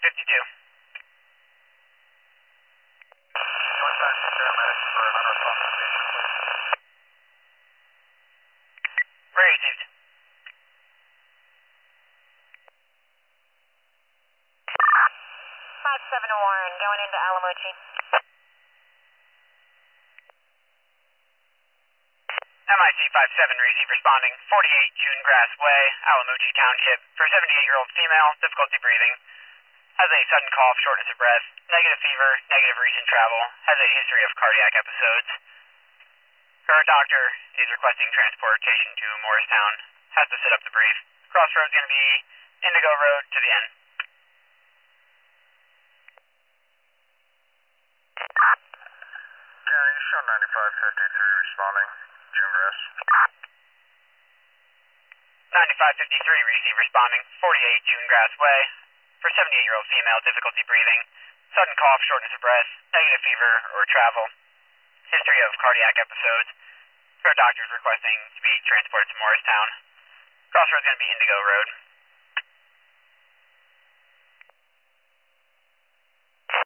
552. Contact paramedics for an unresponsive patient, please. Very received. 57 Warren, going into Alamucci. MIC 57, receive responding. 48 June Grass Way, Alamucci Township. For 78-year-old female, difficulty breathing. Has a sudden cough, shortness of breath, negative fever, negative recent travel. Has a history of cardiac episodes. Her doctor is requesting transportation to Morristown. Has to sit up to breathe. Crossroads going to be Indigo Road to the end. County, show 9553 responding. June Grass. 9553, receive responding. 48 June Grass Way. For 78-year-old female, difficulty breathing. Sudden cough, shortness of breath, negative fever or travel. History of cardiac episodes. Her doctor is requesting to be transported to Morristown. Crossroads going to be Indigo Road.